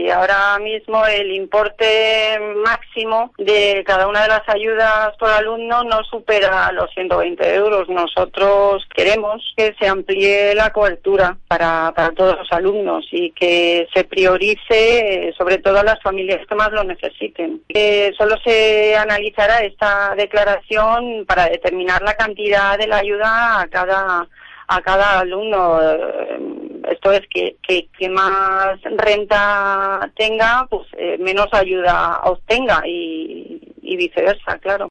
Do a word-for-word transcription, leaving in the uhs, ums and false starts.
y ahora mismo el importe máximo de cada una de las ayudas por alumno no supera los ciento veinte euros. Nosotros queremos que se amplíe la cobertura para, para todos los alumnos y que se priorice sobre todo a las familias que más lo necesiten. Eh, solo se analizará esta declaración para determinar la cantidad de la ayuda a cada a cada alumno. Esto es que, que, que más renta tenga, pues eh, menos ayuda obtenga y, y viceversa, claro.